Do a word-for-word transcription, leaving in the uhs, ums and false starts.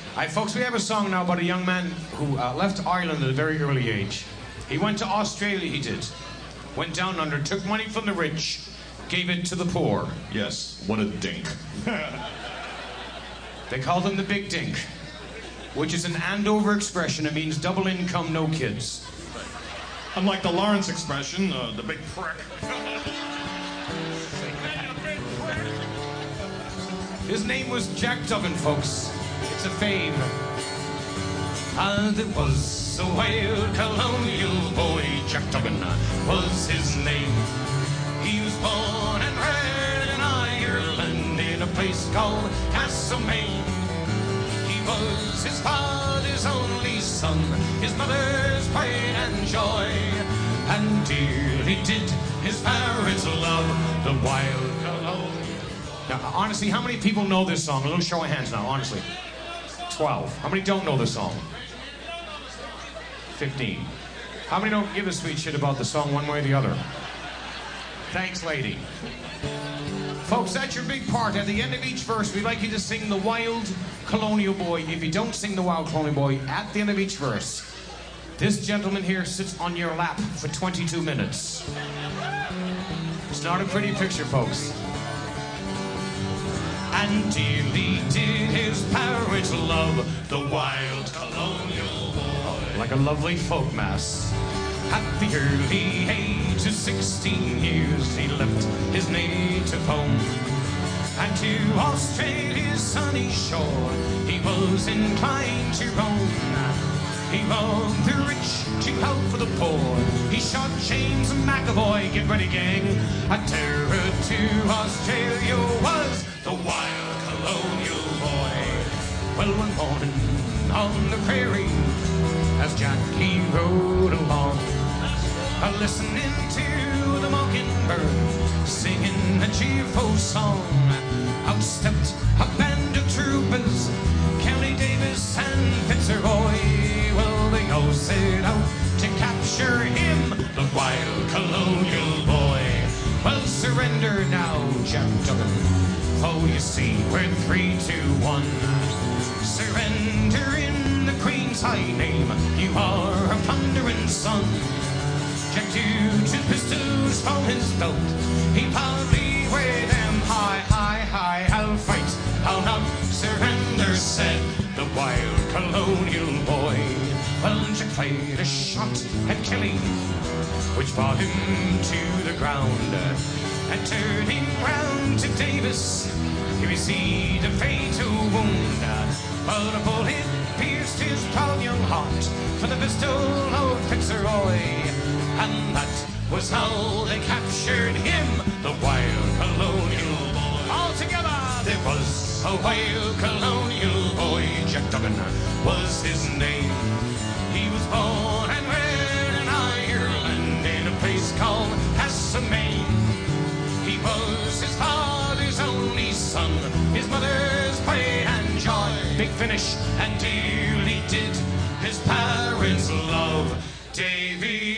Hi, folks, we have a song now about a young man who uh, left Ireland at a very early age. He went to Australia, he did. Went down under, took money from the rich, gave it to the poor. Yes, what a dink. They called him the Big Dink, which is an Andover expression. It means double income, no kids. Unlike the Lawrence expression, uh, the big prick. His name was Jack Duggan, folks. It's a fame. And it was a wild colonial boy. Jack Duggan was his name. He was born and bred in Ireland in a place called Castlemaine. He was his father's only son, his mother's pride and joy, and dearly did his parents love the wild colonial. Now, honestly, how many people know this song? A little show of hands now, honestly. Twelve. How many don't know this song? Fifteen. How many don't give a sweet shit about the song one way or the other? Thanks, lady. Folks, that's your big part. At the end of each verse, we'd like you to sing the Wild Colonial Boy. If you don't sing the Wild Colonial Boy at the end of each verse, this gentleman here sits on your lap for twenty-two minutes. It's not a pretty picture, folks. And dearly did his parents love the wild colonial boy. Like a lovely folk mass. At the early age of sixteen years, he left his native home. And to Australia's sunny shore, he was inclined to roam. He robbed the rich to help for the poor. He shot James McAvoy, get ready gang. A terror to Australia was the wild colonial boy. Well, one morning on the prairie, as Jack he rode along, a listening to the mockingbird singing a cheerful song, out stepped a band of troopers, Kelly Davis and Fitzroy. Well, they all set out to capture him, the wild colonial boy. Well, surrender now, Jack Duggan. Oh, you see, we're three, two, one. Surrender in the Queen's high name. You are a plundering son. Jack took two pistols from his belt. He proudly weighed them high, high, high. I'll fight, I'll not surrender, said the wild colonial boy. Well, Jack fired a shot at Kelly, which brought him to the ground. And turning round to Davis, he received a fatal wound. But a bullet pierced his proud young heart for the pistol of Fitzroy. And that was how they captured him, the wild colonial boy. All together, there was a wild colonial boy. Jack Duggan was his name. He was born and bred in Ireland in a place called Castlemaine. He was his father's only son, his mother's pride and joy. Big finish, and dearly did his parents love Davy.